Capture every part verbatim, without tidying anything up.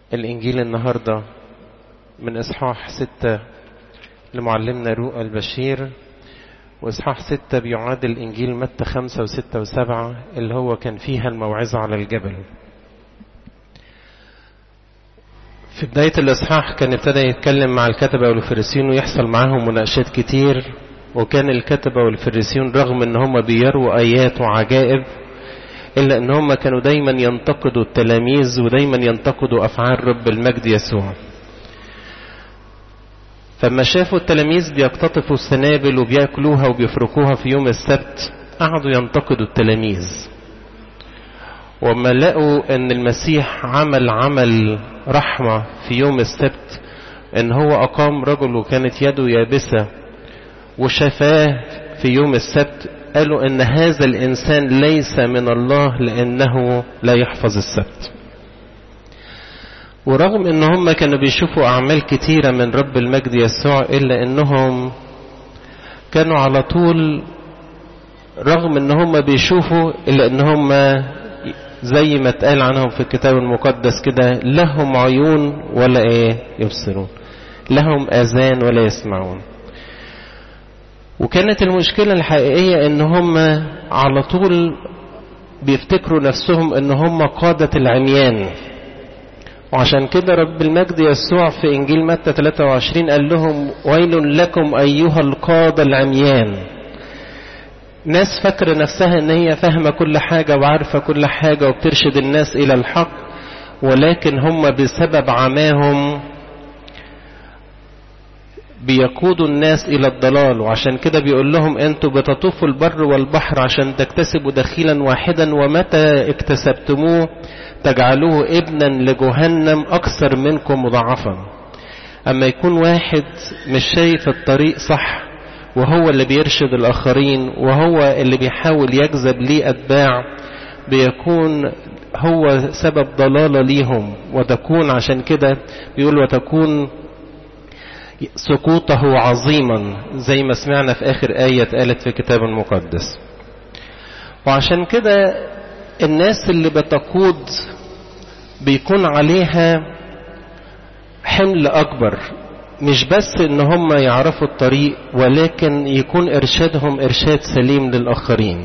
الإنجيل النهاردة من إصحاح ستة لمعلمنا لوقا البشير، وإصحاح ستة بيعادل إنجيل متى خمسة وستة وسبعة اللي هو كان فيها الموعظة على الجبل. في بداية الإصحاح كان ابتدى يتكلم مع الكتبة والفريسيين ويحصل معاهم مناقشات كتير، وكان الكتبة والفريسيين رغم ان هم بيروا آيات وعجائب إلا ان هم كانوا دايما ينتقدوا التلاميذ ودايما ينتقدوا أفعال رب المجد يسوع. فما شافوا التلاميذ بيقتطفوا السنابل وبيأكلوها وبيفركوها في يوم السبت قعدوا ينتقدوا التلاميذ. وما لقوا ان المسيح عمل عمل رحمة في يوم السبت، ان هو اقام رجل وكانت يده يابسة وشفاه في يوم السبت، قالوا ان هذا الانسان ليس من الله لانه لا يحفظ السبت. ورغم ان هم كانوا بيشوفوا اعمال كتيرة من رب المجد يسوع الا انهم كانوا على طول رغم ان هم بيشوفوا الا ان هم زي ما اتقال عنهم في الكتاب المقدس كده، لهم عيون ولا ايه يبصرون، لهم اذان ولا يسمعون. وكانت المشكلة الحقيقية ان هم على طول بيفتكروا نفسهم ان هم قادة العميان. وعشان كده رب المجد يسوع في انجيل متى ثلاثة وعشرين قال لهم ويل لكم ايها القادة العميان. ناس فاكرة نفسها ان هي فاهمة كل حاجة وعارفة كل حاجة وبترشد الناس الى الحق، ولكن هم بسبب عماهم بيقودوا الناس الى الضلال. وعشان كده بيقول لهم انتوا بتطوفوا البر والبحر عشان تكتسبوا دخيلا واحدا، ومتى اكتسبتموه تجعلوه ابنا لجهنم اكثر منكم مضاعفا. اما يكون واحد مش شايف الطريق صح وهو اللي بيرشد الآخرين وهو اللي بيحاول يجذب ليه أتباع، بيكون هو سبب ضلالة ليهم، وتكون عشان كده بيقول وتكون سقوطه عظيما زي ما سمعنا في آخر آية قالت في الكتاب المقدس. وعشان كده الناس اللي بتقود بيكون عليها حمل أكبر، مش بس ان هم يعرفوا الطريق ولكن يكون ارشادهم ارشاد سليم للآخرين.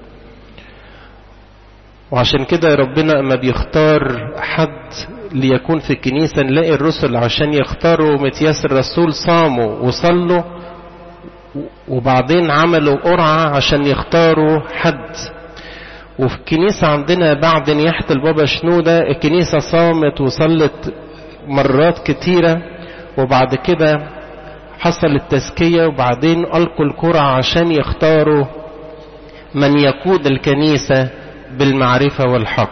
وعشان كده ربنا اما بيختار حد ليكون في الكنيسة نلاقي الرسل عشان يختاروا متياس الرسول صاموا وصلوا وبعدين عملوا قرعة عشان يختاروا حد. وفي الكنيسة عندنا بعد نياحة البابا شنودة الكنيسة صامت وصلت مرات كتيرة، وبعد كده حصل التزكية وبعدين ألقوا القرعة عشان يختاروا من يقود الكنيسة بالمعرفة والحق.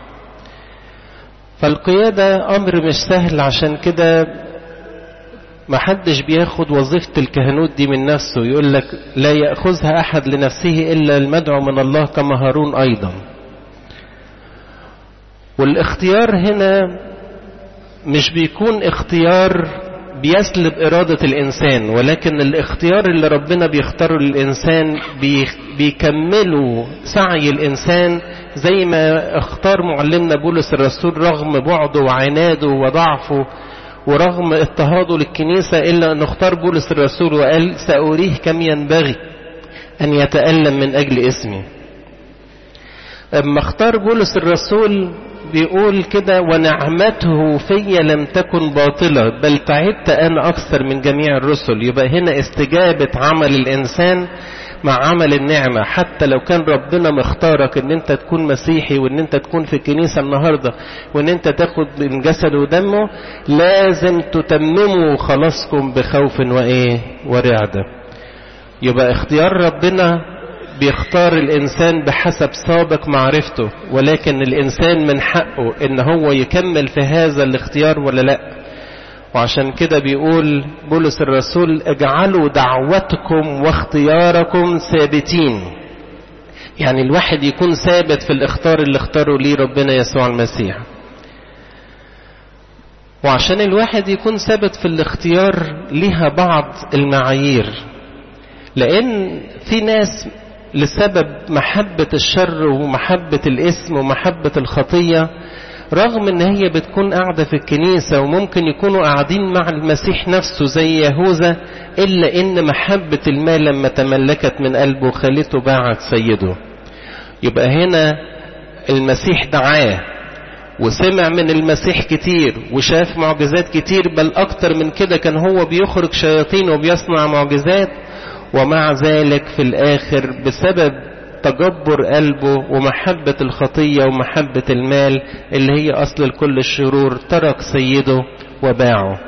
فالقيادة أمر مش سهل، عشان كده محدش بياخد وظيفة الكهنوت دي من نفسه، يقول لك لا يأخذها أحد لنفسه إلا المدعو من الله كما هارون أيضا. والاختيار هنا مش بيكون اختيار بيسلب إرادة الإنسان، ولكن الاختيار اللي ربنا بيختاره للإنسان بيكملوا سعي الإنسان، زي ما اختار معلمنا بولس الرسول رغم بعده وعناده وضعفه ورغم اضطهاده للكنيسة إلا أن اختار بولس الرسول وقال سأريه كم ينبغي أن يتألم من أجل اسمي. اما اختار بولس الرسول بيقول كده ونعمته في لم تكن باطلة بل تعبت أنا أكثر من جميع الرسل. يبقى هنا استجابة عمل الإنسان مع عمل النعمة. حتى لو كان ربنا مختارك ان انت تكون مسيحي وان انت تكون في الكنيسة النهاردة وان انت تاخد من جسده ودمه، لازم تتمموا خلاصكم بخوف وايه ورعدة. يبقى اختيار ربنا بيختار الإنسان بحسب سابق معرفته، ولكن الإنسان من حقه إن هو يكمل في هذا الاختيار ولا لا. وعشان كده بيقول بولس الرسول اجعلوا دعوتكم واختياركم ثابتين. يعني الواحد يكون ثابت في الاختيار اللي اختاره ليه ربنا يسوع المسيح. وعشان الواحد يكون ثابت في الاختيار ليها بعض المعايير، لأن في ناس لسبب محبة الشر ومحبة الاسم ومحبة الخطية رغم ان هي بتكون قاعدة في الكنيسة وممكن يكونوا قاعدين مع المسيح نفسه زي يهوذا، الا ان محبة المال لما تملكت من قلبه خلته باعت سيده. يبقى هنا المسيح دعاه وسمع من المسيح كتير وشاف معجزات كتير، بل اكتر من كده كان هو بيخرج شياطين وبيصنع معجزات، ومع ذلك في الاخر بسبب تجبر قلبه ومحبة الخطية ومحبة المال اللي هي اصل كل الشرور ترك سيده وباعه.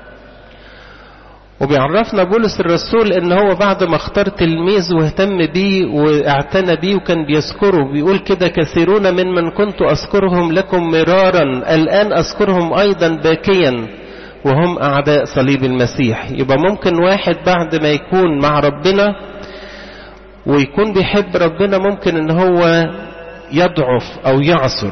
وبيعرفنا بولس الرسول ان هو بعد ما اختار تلميذ واهتم بيه واعتنى بيه وكان بيذكره، بيقول كده: كثيرون من من كنت اذكرهم لكم مرارا الان اذكرهم ايضا باكيا وهم اعداء صليب المسيح. يبقى ممكن واحد بعد ما يكون مع ربنا ويكون بيحب ربنا ممكن ان هو يضعف او يعصر،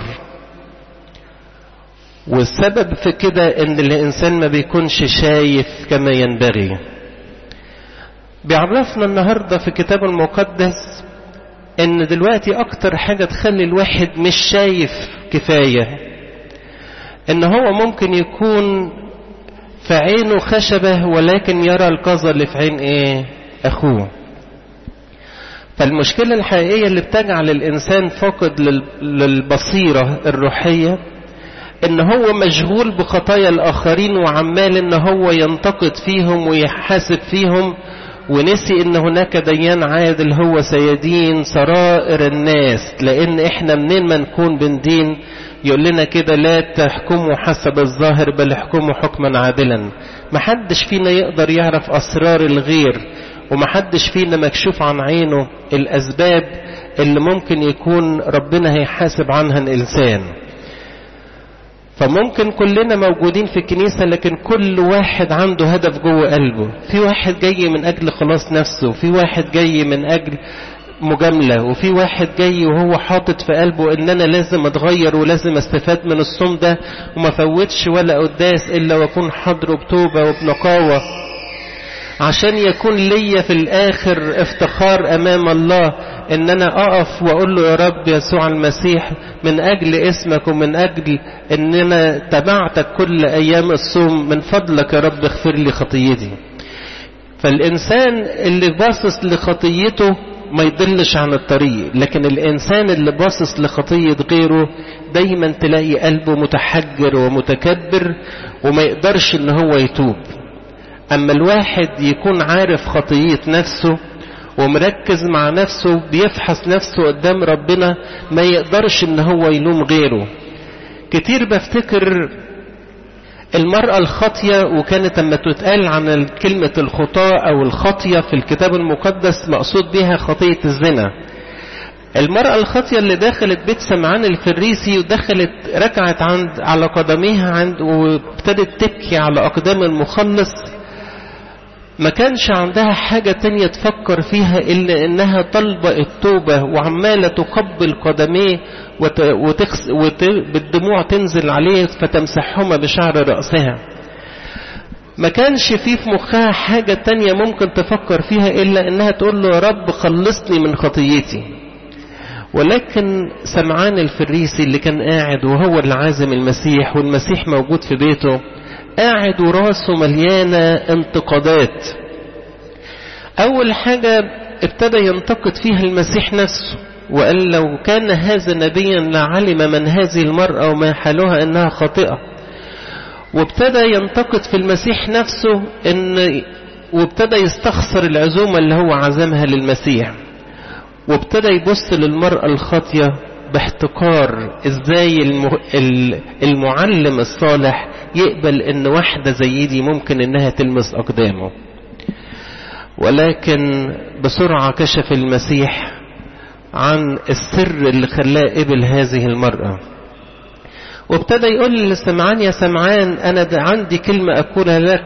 والسبب في كده ان الانسان ما بيكونش شايف كما ينبغي. بيعرفنا النهاردة في كتاب المقدس ان دلوقتي اكتر حاجة تخلي الواحد مش شايف كفاية ان هو ممكن يكون في عينه خشبة ولكن يرى القذى اللي في عين ايه اخوه. فالمشكلة الحقيقية اللي بتجعل الانسان فاقد للبصيرة الروحية ان هو مشغول بخطايا الاخرين وعمال ان هو ينتقد فيهم ويحاسب فيهم، ونسي ان هناك ديان عادل هو سيدين سرائر الناس. لان احنا منين ما نكون بندين يقول لنا كده: لا تحكموا حسب الظاهر بل احكموا حكما عادلا. محدش فينا يقدر يعرف اسرار الغير، ومحدش فينا مكشوف عن عينه الاسباب اللي ممكن يكون ربنا هيحاسب عنها الانسان. فممكن كلنا موجودين في الكنيسة لكن كل واحد عنده هدف جوه قلبه. في واحد جاي من اجل خلاص نفسه، وفي واحد جاي من اجل مجاملة، وفي واحد جاي وهو حاطط في قلبه ان انا لازم اتغير ولازم استفاد من الصوم ده وما فوتش ولا قداس الا واكون حاضره بتوبة وبنقاوة، عشان يكون ليا في الاخر افتخار امام الله ان انا اقف واقول له: يا رب يسوع المسيح، من اجل اسمك ومن اجل ان انا تبعتك كل ايام الصوم، من فضلك يا رب اغفر لي خطيتي. فالانسان اللي باصص لخطيته ما يضلش عن الطريق، لكن الانسان اللي باصص لخطية غيره دايما تلاقي قلبه متحجر ومتكبر وما يقدرش ان هو يتوب. اما الواحد يكون عارف خطية نفسه ومركز مع نفسه بيفحص نفسه قدام ربنا ما يقدرش ان هو يلوم غيره. كتير بفتكر المرأة الخاطية، وكانت لما تتقال عن كلمة الخطاة او الخاطية في الكتاب المقدس مقصود بها خطية الزنا. المرأة الخاطية اللي دخلت بيت سمعان الفريسي ودخلت ركعت عند على قدميها عند وابتدت تبكي على اقدام المخلص، ما كانش عندها حاجة تانية تفكر فيها إلا إنها طلبة التوبة وعمالة تقبل قدميه وتخس وبالدموع تنزل عليه فتمسحهما بشعر رأسها. ما كانش فيه في مخها حاجة تانية ممكن تفكر فيها إلا إنها تقول له: يا رب خلصني من خطيتي. ولكن سمعان الفريسي اللي كان قاعد وهو اللي عازم المسيح والمسيح موجود في بيته، قاعد وراسه مليانة انتقادات. اول حاجة ابتدى ينتقد فيها المسيح نفسه وقال: لو كان هذا نبيا لعلم من هذه المرأة وما حالها انها خاطئة. وابتدى ينتقد في المسيح نفسه ان وابتدى يستخسر العزومة اللي هو عزمها للمسيح، وابتدى يبص للمرأة الخاطئة باحتقار. ازاي المعلم الصالح يقبل ان واحدة زي دي ممكن انها تلمس اقدامه؟ ولكن بسرعة كشف المسيح عن السر اللي خلاه قبل هذه المرأة، وابتدى يقول لسمعان: يا سمعان، انا عندي كلمة اقولها لك.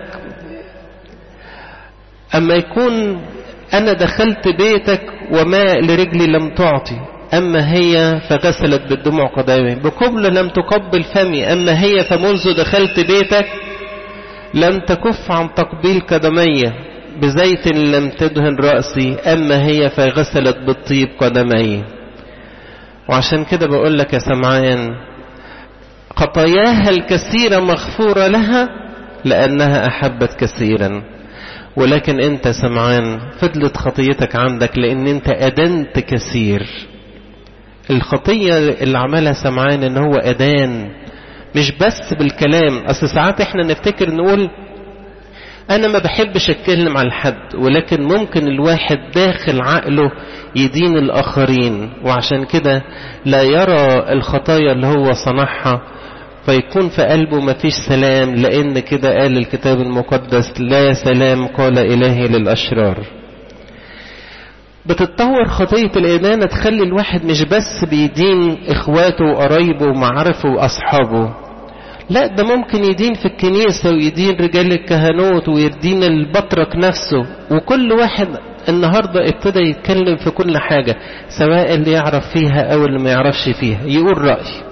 اما يكون انا دخلت بيتك وماء لرجلي لم تعطي، أما هي فغسلت بالدموع قدمي. بقبل لم تقبل فمي، أما هي فمنذ دخلت بيتك لم تكف عن تقبيل قدمي. بزيت لم تدهن رأسي، أما هي فغسلت بالطيب قدمي. وعشان كده بقول لك يا سمعان، خطاياها الكثيرة مغفورة لها لأنها أحبت كثيرا. ولكن أنت سمعان فضلت خطيتك عندك لأن أنت أدنت كثير. الخطية اللي عملها سمعان إن هو أدان، مش بس بالكلام. أصل ساعات إحنا نفتكر نقول أنا ما بحبش أتكلم عن حد، ولكن ممكن الواحد داخل عقله يدين الآخرين، وعشان كده لا يرى الخطايا اللي هو صنعها، فيكون في قلبه ما فيش سلام. لأن كده قال الكتاب المقدس لا سلام قال إلهي للأشرار. بتتطور خطية الإدانة تخلي الواحد مش بس بيدين إخواته وقرايبه ومعارفه وأصحابه، لا ده ممكن يدين في الكنيسة ويدين رجال الكهنوت ويدين البطرك نفسه. وكل واحد النهاردة ابتدى يتكلم في كل حاجة، سواء اللي يعرف فيها أو اللي ما يعرفش فيها يقول رأي.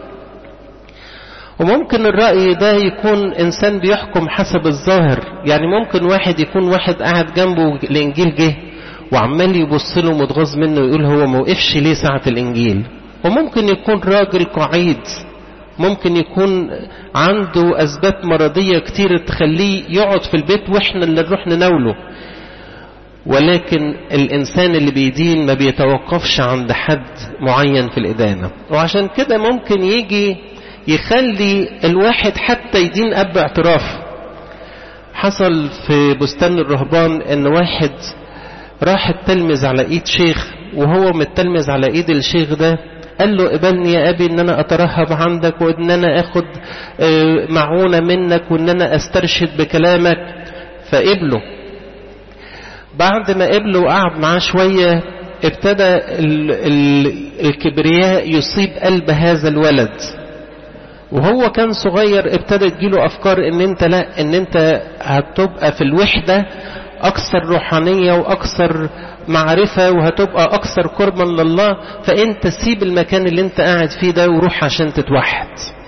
وممكن الرأي ده يكون إنسان بيحكم حسب الظاهر. يعني ممكن واحد يكون واحد قاعد جنبه الإنجيل جه وعمال يبص له متغاظ منه ويقول هو موقفش ليه ساعة الإنجيل. وممكن يكون راجل قعيد، ممكن يكون عنده أسباب مرضية كتير تخليه يقعد في البيت وإحنا اللي نروح نناوله. ولكن الإنسان اللي بيدين ما بيتوقفش عند حد معين في الإدانة. وعشان كده ممكن يجي يخلي الواحد حتى يدين أب اعتراف. حصل في بستان الرهبان ان واحد راح التلمذ على ايد شيخ، وهو متلمذ على ايد الشيخ ده قال له قبلني يا ابي ان انا اترهب عندك، وان انا اخد معونة منك، وان انا استرشد بكلامك. فقبله. بعد ما قبله وقعد معاه شوية ابتدى ال ال الكبرياء يصيب قلب هذا الولد، وهو كان صغير. ابتدت تجيله افكار ان انت لا ان انت هتبقى في الوحدة اكثر روحانية واكثر معرفة، وهتبقى اكثر قربا لله، فانت سيب المكان اللي انت قاعد فيه ده وروح عشان تتوحد.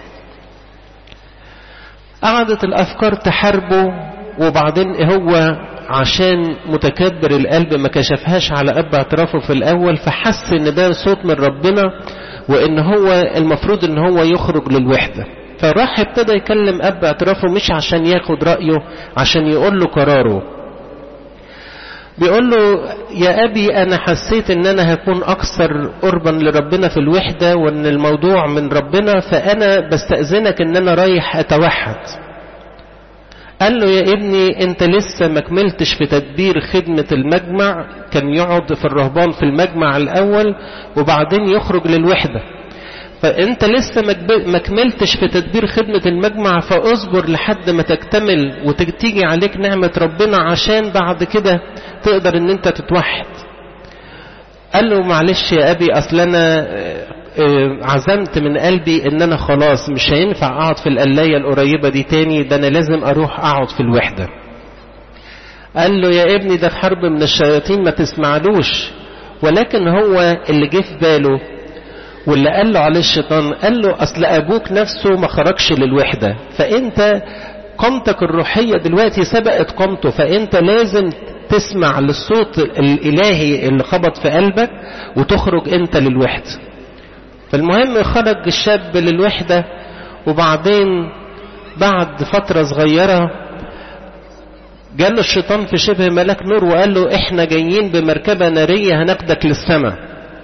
قعدت الافكار تحاربه، وبعدين هو عشان متكبر القلب ما كشفهاش على اب اعترافه في الاول، فحس ان ده صوت من ربنا وان هو المفروض ان هو يخرج للوحدة. فراح ابتدى يكلم اب اعترافه مش عشان ياخد رأيه، عشان يقول له قراره. بيقول له يا ابي انا حسيت ان انا هكون اكثر قربا لربنا في الوحدة، وان الموضوع من ربنا، فانا بستأذنك ان انا رايح اتوحد. قال له يا ابني انت لسه ما كملتش في تدبير خدمة المجمع. كان يقعد في الرهبان في المجمع الاول وبعدين يخرج للوحدة، فانت لسه ما كملتش في تدبير خدمة المجمع، فاصبر لحد ما تكتمل وتيجي عليك نعمة ربنا عشان بعد كده تقدر ان انت تتوحد. قال له معلش يا ابي اصل انا عزمت من قلبي ان انا خلاص مش هينفع اقعد في القلاية القريبة دي تاني، ده انا لازم اروح اقعد في الوحدة. قال له يا ابني ده حرب من الشياطين ما تسمعلوش. ولكن هو اللي جه في باله واللي قال له عليه الشيطان، قال له اصل ابوك نفسه ما خرجش للوحدة، فانت قامتك الروحية دلوقتي سبقت قامته، فانت لازم تسمع للصوت الالهي اللي خبط في قلبك وتخرج انت للوحدة. فالمهم خرج الشاب للوحدة، وبعدين بعد فترة صغيرة جاله الشيطان في شبه ملاك نور وقال له احنا جايين بمركبة نارية هناخدك للسماء.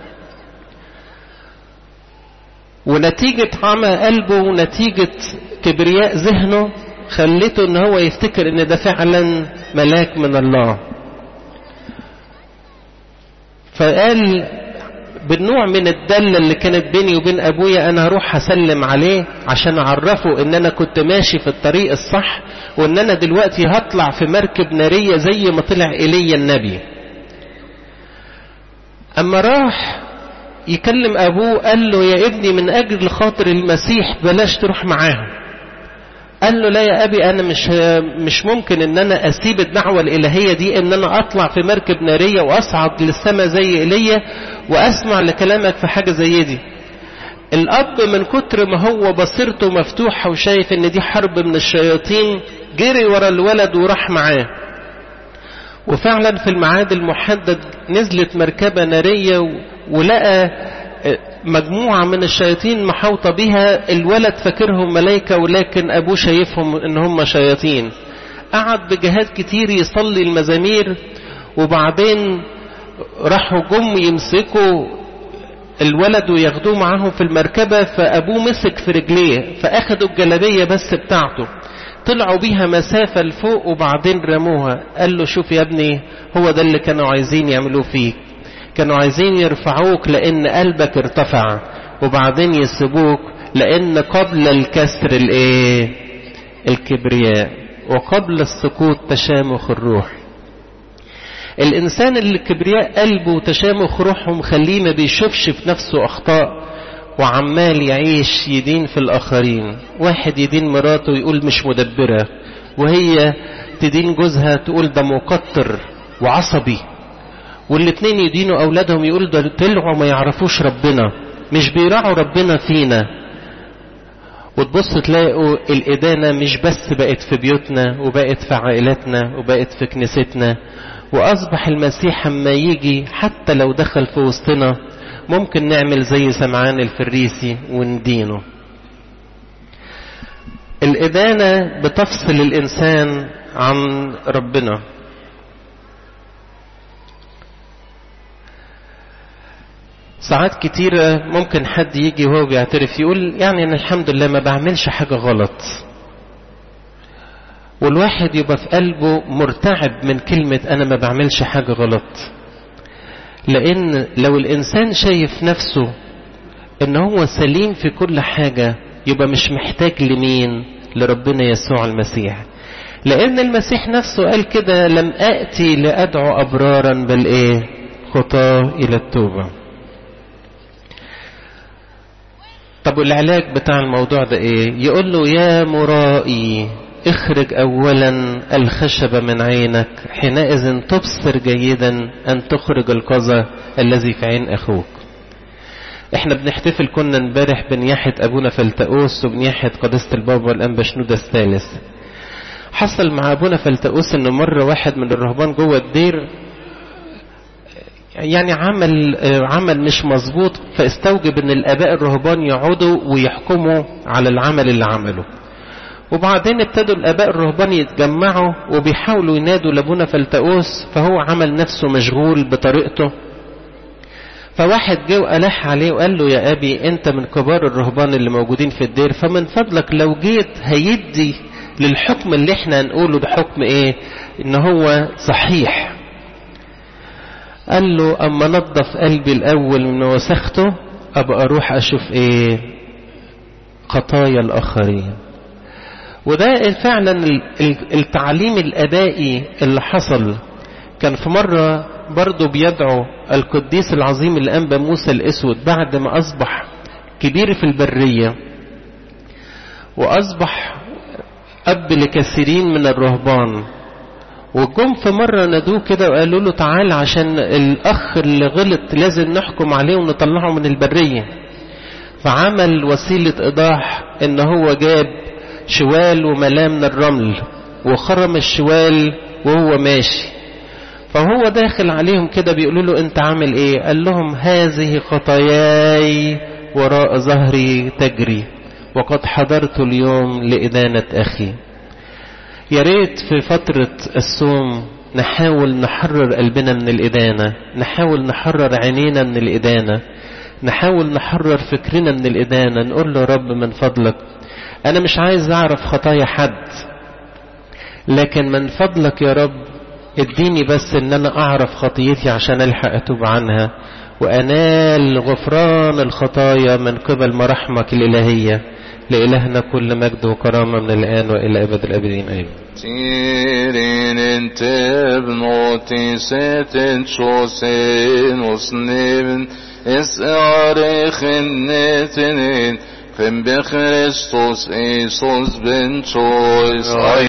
ونتيجة عمى قلبه ونتيجة كبرياء ذهنه خلته ان هو يفتكر ان ده فعلا ملاك من الله. فقال بالنوع من الدلة اللي كانت بيني وبين ابويا انا هروح اسلم عليه عشان اعرفه ان انا كنت ماشي في الطريق الصح، وان انا دلوقتي هطلع في مركب نارية زي ما طلع ايليا النبي. اما راح يكلم ابوه قال له يا ابني من اجل خاطر المسيح بلاش تروح معاهم. قال له لا يا ابي انا مش مش ممكن ان انا اسيب الدعوة الالهية دي ان انا اطلع في مركب نارية واصعد للسماء زي ايليا واسمع لكلامك في حاجة زي دي. الاب من كتر ما هو بصيرته مفتوحة وشايف ان دي حرب من الشياطين جري ورا الولد وراح معاه. وفعلا في الميعاد المحدد نزلت مركبة نارية ولقى مجموعة من الشياطين محوطة بها، الولد فاكرهم ملايكة ولكن أبوه شايفهم إن هم شياطين. قعد بجهاد كتير يصلي المزامير، وبعدين راحوا جم يمسكوا الولد وياخدوه معاهم في المركبة، فأبوه مسك في رجليه فأخدوا الجلابية بس بتاعته، طلعوا بيها مسافة لفوق وبعدين رموها. قال له شوف يا ابني، هو ده اللي كانوا عايزين يعملوه فيك، كانوا عايزين يرفعوك لأن قلبك ارتفع، وبعدين يسيبوك لأن قبل الكسر الايه الكبرياء، وقبل السقوط تشامخ الروح. الإنسان اللي الكبرياء قلبه وتشامخ روحه مخليه ما بيشوفش في نفسه أخطاء، وعمال يعيش يدين في الآخرين. واحد يدين مراته يقول مش مدبرة، وهي تدين جوزها تقول ده مقطر وعصبي، والاتنين يدينوا أولادهم يقول ده طلعوا ما يعرفوش ربنا، مش بيراعوا ربنا فينا. وتبص تلاقوا الإدانة مش بس بقت في بيوتنا، وبقت في عائلاتنا، وبقت في كنيستنا، وأصبح المسيح اما يجي حتى لو دخل في وسطنا ممكن نعمل زي سمعان الفريسي وندينه. الإدانة بتفصل الإنسان عن ربنا. ساعات كتيرة ممكن حد يجي وهو بيعترف يقول يعني أنا الحمد لله ما بعملش حاجة غلط، والواحد يبقى في قلبه مرتعب من كلمة أنا ما بعملش حاجة غلط. لأن لو الإنسان شايف نفسه إن هو سليم في كل حاجة يبقى مش محتاج لمين؟ لربنا يسوع المسيح. لأن المسيح نفسه قال كده لم آتي لأدعو أبرارا بل إيه؟ خطاة إلى التوبة. طب والعلاج بتاع الموضوع ده إيه؟ يقول له يا مرائي اخرج أولا الخشب من عينك، حينئذ تبصر جيدا أن تخرج القذى الذي في عين أخوك. احنا بنحتفل كنا امبارح بنياحة أبونا فلتأوس وبنياحة قداسة البابا والأنبا شنودة الثالث. حصل مع أبونا فلتأوس إنه مرة واحد من الرهبان جوه الدير يعني عمل عمل مش مظبوط، فاستوجب إن الآباء الرهبان يقعدوا ويحكموا على العمل اللي عمله. وبعدين ابتدوا الآباء الرهبان يتجمعوا وبيحاولوا ينادوا لابونا فلتأوس، فهو عمل نفسه مشغول بطريقته. فواحد جه وألح عليه وقال له يا أبي أنت من كبار الرهبان اللي موجودين في الدير، فمن فضلك لو جيت هيدي للحكم اللي احنا هنقوله ده حكم ايه؟ ان هو صحيح. قال له اما نظف قلبي الاول من وسخته ابقى اروح اشوف ايه؟ خطايا الاخرين. وده فعلا التعليم الابائي اللي حصل. كان في مرة برضو بيدعو القديس العظيم الأنبا موسى الأسود بعد ما أصبح كبير في البرية وأصبح أب لكثيرين من الرهبان، وجم في مرة نادوه كده وقالوا له تعال عشان الأخ اللي غلط لازم نحكم عليه ونطلعه من البرية. فعمل وسيلة إيضاح إن هو جاب شوال وملاه من الرمل وخرم الشوال وهو ماشي، فهو داخل عليهم كده بيقولوا له انت عامل ايه؟ قال لهم هذه خطاياي وراء ظهري تجري وقد حضرت اليوم لإدانة أخي. يا ريت في فترة الصوم نحاول نحرر قلبنا من الإدانة، نحاول نحرر عينينا من الإدانة، نحاول نحرر فكرنا من الإدانة. نقول له رب من فضلك أنا مش عايز أعرف خطايا حد، لكن من فضلك يا رب اديني بس ان انا اعرف خطيتي عشان الحق اتوب عنها وانال غفران الخطايا من قبل مراحمك الالهية. لإلهنا كل مجد وكرامة من الآن وإلى أبد الآبدين آمين. Tirin inte bnoti seten chosen os neven es are khnetenen fem be Christus Jesus ben chois